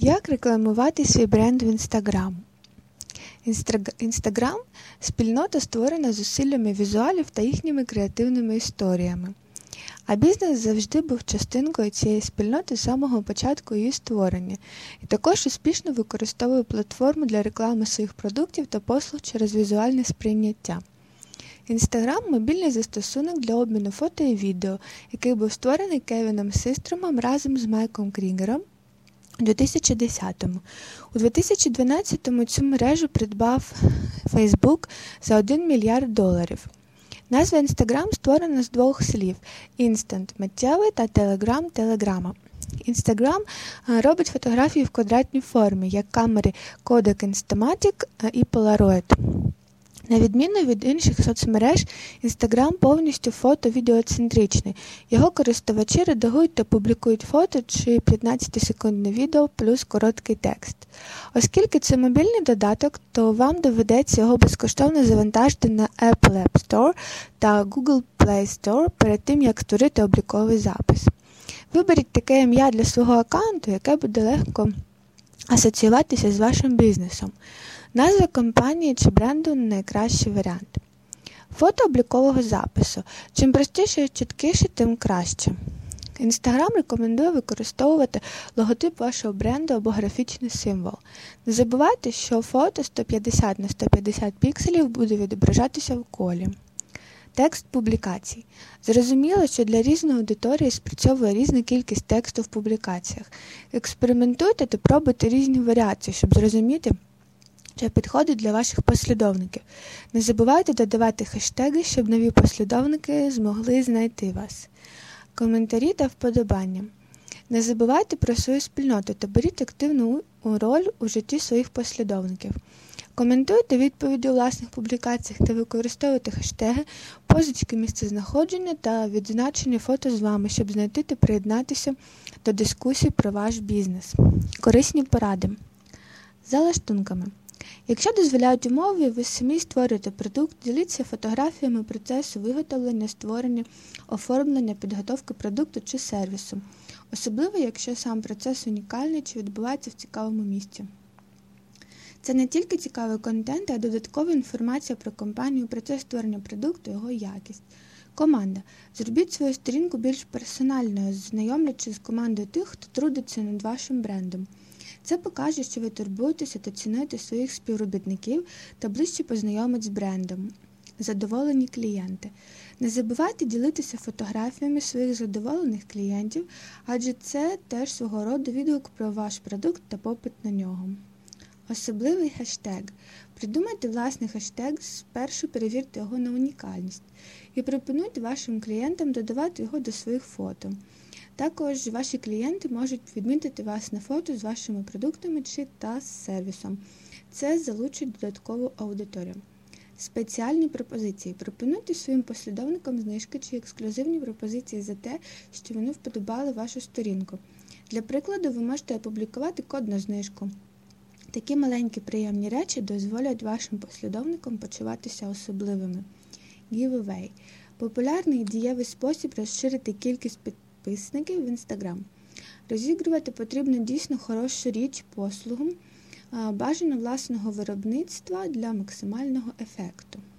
Як рекламувати свій бренд в Instagram? Instagram – спільнота, створена зусиллями візуалів та їхніми креативними історіями. А бізнес завжди був частинкою цієї спільноти з самого початку її створення і також успішно використовує платформу для реклами своїх продуктів та послуг через візуальне сприйняття. Instagram – мобільний застосунок для обміну фото і відео, який був створений Кевіном Систромом разом з Майком Крігером у 2010-му. У 2012-му цю мережу придбав Facebook за $1 мільярд. Назва Instagram створена з двох слів – Instant – миттєвий та Telegram – телеграма. Instagram робить фотографії в квадратній формі, як камери Kodak Instamatic і Polaroid. На відміну від інших соцмереж, Instagram повністю фото-відеоцентричний. Його користувачі редагують та публікують фото чи 15-секундне відео плюс короткий текст. Оскільки це мобільний додаток, то вам доведеться його безкоштовно завантажити на Apple App Store та Google Play Store перед тим, як створити обліковий запис. Виберіть таке ім'я для свого аккаунту, яке буде легко асоціюватися з вашим бізнесом. Назва компанії чи бренду – найкращий варіант. Фото облікового запису. Чим простіше і чіткіше, тим краще. Instagram рекомендує використовувати логотип вашого бренду або графічний символ. Не забувайте, що фото 150 на 150 пікселів буде відображатися в колі. Текст публікацій. Зрозуміло, що для різної аудиторії спрацьовує різна кількість тексту в публікаціях. Експериментуйте та пробуйте різні варіації, щоб зрозуміти, що підходить для ваших послідовників. Не забувайте додавати хештеги, щоб нові послідовники змогли знайти вас. Коментарі та вподобання. Не забувайте про свою спільноту та беріть активну роль у житті своїх послідовників. Коментуйте відповіді у власних публікаціях та використовуйте хештеги, позначки місцезнаходження та відзначені фото з вами, щоб знайти та приєднатися до дискусій про ваш бізнес. Корисні поради. За лаштунками. Якщо дозволяють умови, ви самі створюєте продукт, діліться фотографіями процесу виготовлення, створення, оформлення, підготовки продукту чи сервісу. Особливо, якщо сам процес унікальний чи відбувається в цікавому місці. Це не тільки цікавий контент, а й додаткова інформація про компанію, процес створення продукту, його якість. Команда. Зробіть свою сторінку більш персональною, знайомлячись з командою тих, хто трудиться над вашим брендом. Це покаже, що ви турбуєтеся та цінуєте своїх співробітників та ближче познайомить з брендом. Задоволені клієнти. Не забувайте ділитися фотографіями своїх задоволених клієнтів, адже це теж свого роду відгук про ваш продукт та попит на нього. Особливий хештег. Придумайте власний хештег, спершу перевірте його на унікальність і пропонуйте вашим клієнтам додавати його до своїх фото. Також ваші клієнти можуть відмітити вас на фото з вашими продуктами та з сервісом. Це залучить додаткову аудиторію. Спеціальні пропозиції. Пропонуйте своїм послідовникам знижки чи ексклюзивні пропозиції за те, що вони вподобали вашу сторінку. Для прикладу, ви можете опублікувати код на знижку. Такі маленькі приємні речі дозволять вашим послідовникам почуватися особливими. Giveaway. Популярний і дієвий спосіб розширити кількість підписників в Instagram. Розігрувати потрібно дійсно хорошу річ, послугу, бажано власного виробництва для максимального ефекту.